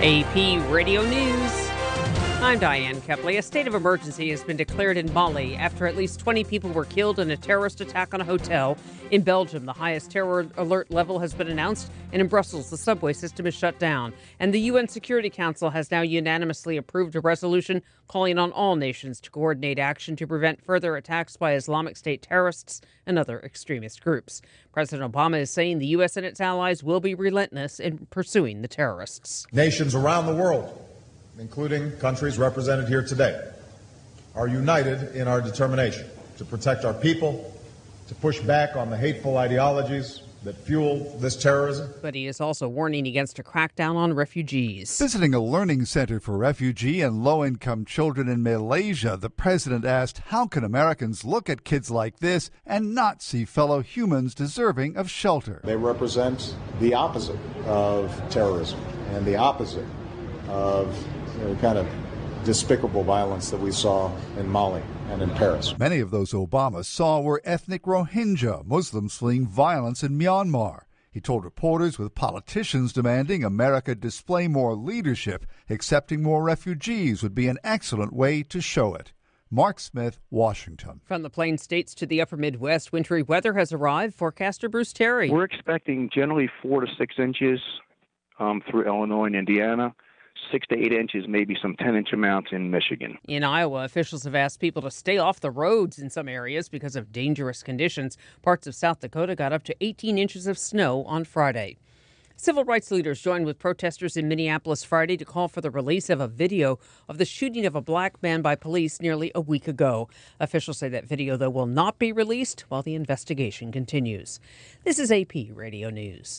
AP Radio News. I'm Diane Kepley. A state of emergency has been declared in Mali after at least 20 people were killed in a terrorist attack on a hotel. In Belgium, the highest terror alert level has been announced, and in Brussels, the subway system is shut down. And the UN Security Council has now unanimously approved a resolution calling on all nations to coordinate action to prevent further attacks by Islamic State terrorists and other extremist groups. President Obama is saying the U.S. and its allies will be relentless in pursuing the terrorists. Nations around the world, including countries represented here today, are united in our determination to protect our people, to push back on the hateful ideologies that fuel this terrorism. But he is also warning against a crackdown on refugees. Visiting a learning center for refugee and low-income children in Malaysia, the president asked, how can Americans look at kids like this and not see fellow humans deserving of shelter? They represent the opposite of terrorism and the opposite of the kind of despicable violence that we saw in Mali and in Paris. Many of those Obama saw were ethnic Rohingya, Muslims fleeing violence in Myanmar. He told reporters with politicians demanding America display more leadership, accepting more refugees would be an excellent way to show it. Mark Smith, Washington. From the Plain States to the upper Midwest, wintry weather has arrived. Forecaster Bruce Terry. We're expecting generally 4 to 6 inches through Illinois and Indiana. 6 to 8 inches, maybe some 10-inch amounts in Michigan. In Iowa, officials have asked people to stay off the roads in some areas because of dangerous conditions. Parts of South Dakota got up to 18 inches of snow on Friday. Civil rights leaders joined with protesters in Minneapolis Friday to call for the release of a video of the shooting of a black man by police nearly a week ago. Officials say that video, though, will not be released while the investigation continues. This is AP Radio News.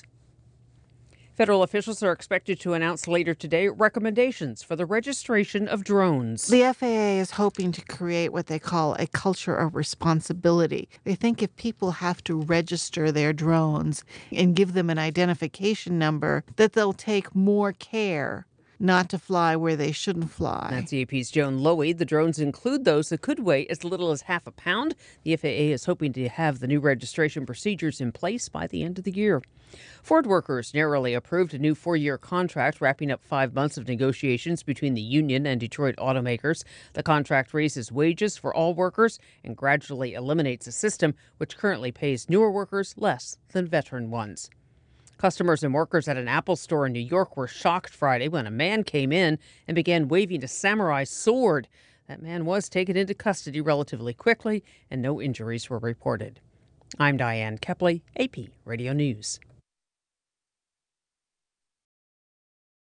Federal officials are expected to announce later today recommendations for the registration of drones. The FAA is hoping to create what they call a culture of responsibility. They think if people have to register their drones and give them an identification number, that they'll take more care not to fly where they shouldn't fly. That's AP's Joan Lowy. The drones include those that could weigh as little as half a pound. The FAA is hoping to have the new registration procedures in place by the end of the year. Ford workers narrowly approved a new 4-year contract, wrapping up 5 months of negotiations between the union and Detroit automakers. The contract raises wages for all workers and gradually eliminates a system which currently pays newer workers less than veteran ones. Customers and workers at an Apple store in New York were shocked Friday when a man came in and began waving a samurai sword. That man was taken into custody relatively quickly, and no injuries were reported. I'm Diane Kepley, AP Radio News.